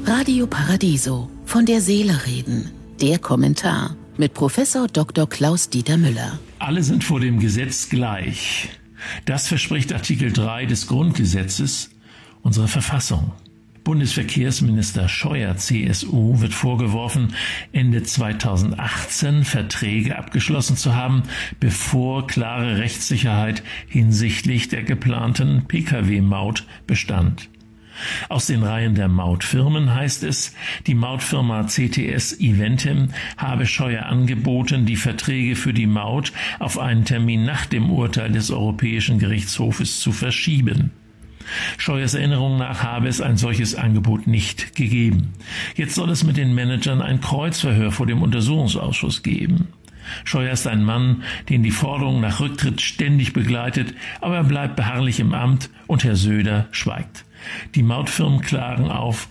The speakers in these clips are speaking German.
Radio Paradiso, von der Seele reden. Der Kommentar mit Professor Dr. Klaus-Dieter Müller. Alle sind vor dem Gesetz gleich. Das verspricht Artikel 3 des Grundgesetzes, unserer Verfassung. Bundesverkehrsminister Scheuer, CSU, wird vorgeworfen, Ende 2018 Verträge abgeschlossen zu haben, bevor klare Rechtssicherheit hinsichtlich der geplanten Pkw-Maut bestand. Aus den Reihen der Mautfirmen heißt es, die Mautfirma CTS Eventim habe Scheuer angeboten, die Verträge für die Maut auf einen Termin nach dem Urteil des Europäischen Gerichtshofes zu verschieben. Scheuers Erinnerung nach habe es ein solches Angebot nicht gegeben. Jetzt soll es mit den Managern ein Kreuzverhör vor dem Untersuchungsausschuss geben. Scheuer ist ein Mann, den die Forderung nach Rücktritt ständig begleitet, aber er bleibt beharrlich im Amt und Herr Söder schweigt. Die Mautfirmen klagen auf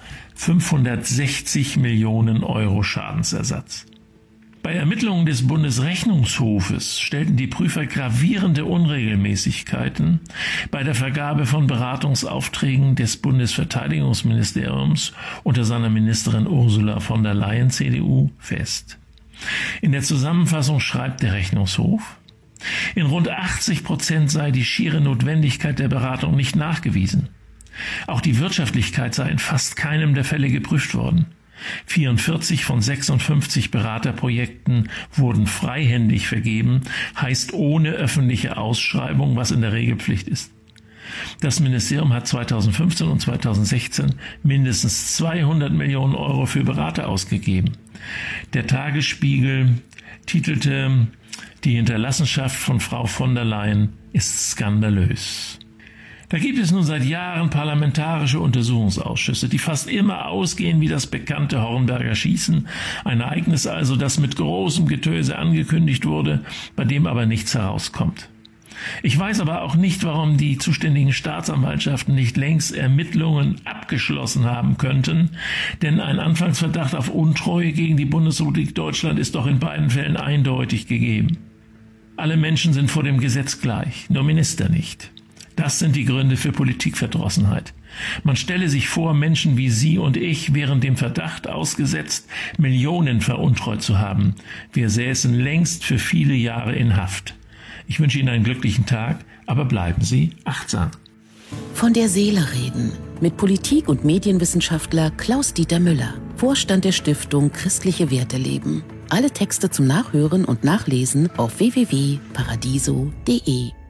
560 Millionen Euro Schadensersatz. Bei Ermittlungen des Bundesrechnungshofes stellten die Prüfer gravierende Unregelmäßigkeiten bei der Vergabe von Beratungsaufträgen des Bundesverteidigungsministeriums unter seiner Ministerin Ursula von der Leyen, CDU, fest. In der Zusammenfassung schreibt der Rechnungshof: In rund 80% sei die schiere Notwendigkeit der Beratung nicht nachgewiesen. Auch die Wirtschaftlichkeit sei in fast keinem der Fälle geprüft worden. 44 von 56 Beraterprojekten wurden freihändig vergeben, heißt ohne öffentliche Ausschreibung, was in der Regel Pflicht ist. Das Ministerium hat 2015 und 2016 mindestens 200 Millionen Euro für Berater ausgegeben. Der Tagesspiegel titelte: Die Hinterlassenschaft von Frau von der Leyen ist skandalös. Da gibt es nun seit Jahren parlamentarische Untersuchungsausschüsse, die fast immer ausgehen wie das bekannte Hornberger Schießen, ein Ereignis also, das mit großem Getöse angekündigt wurde, bei dem aber nichts herauskommt. Ich weiß aber auch nicht, warum die zuständigen Staatsanwaltschaften nicht längst Ermittlungen abgeschlossen haben könnten, denn ein Anfangsverdacht auf Untreue gegen die Bundesrepublik Deutschland ist doch in beiden Fällen eindeutig gegeben. Alle Menschen sind vor dem Gesetz gleich, nur Minister nicht. Das sind die Gründe für Politikverdrossenheit. Man stelle sich vor, Menschen wie Sie und ich wären dem Verdacht ausgesetzt, Millionen veruntreut zu haben. Wir säßen längst für viele Jahre in Haft. Ich wünsche Ihnen einen glücklichen Tag, aber bleiben Sie achtsam. Von der Seele reden mit Politik- und Medienwissenschaftler Klaus-Dieter Müller, Vorstand der Stiftung Christliche Werte leben. Alle Texte zum Nachhören und Nachlesen auf www.paradiso.de.